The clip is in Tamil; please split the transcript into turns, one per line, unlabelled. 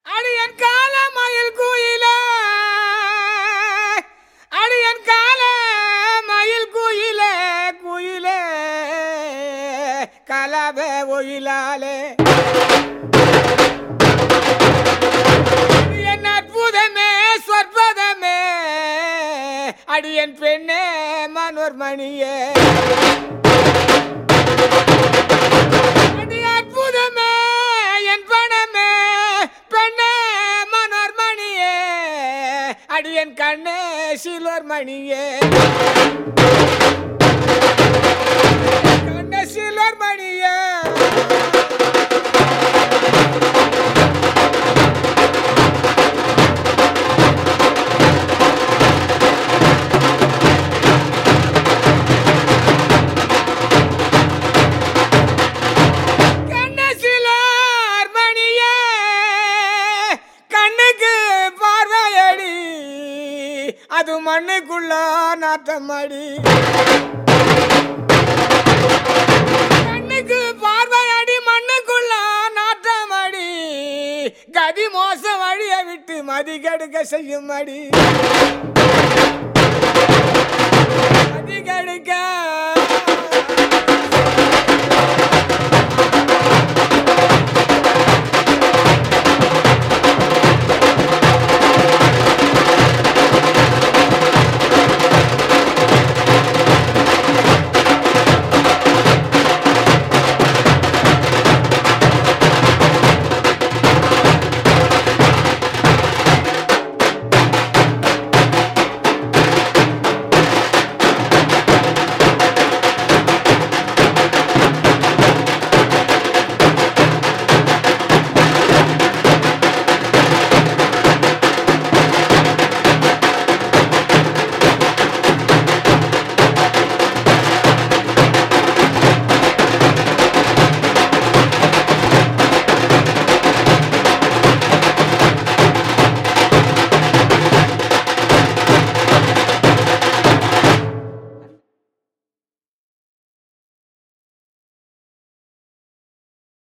அடியன் கால மயில் குயில அடியன் கால மயில் குயில குயில கலவே ஒயிலாலே என் அற்புதமே சொற்பதமே அடியன் பெண்ணே மனோர்மணியே அடி அற்புதமே என் பணமே பெண்ணே மனோர்மணியே அடியன் கண்ணே சிலோர்மணியே கண்ணே சிலோர்மணியே அது மண்ணுக்குள்ள நாட்டமடி கண்ணுக்கு பார்வையடி மண்ணுக்குள்ள நாட்டமடி கதி மோச வழிய விட்டு மதி கெடுக்க செய்யும் அடி மதி கெடுக்க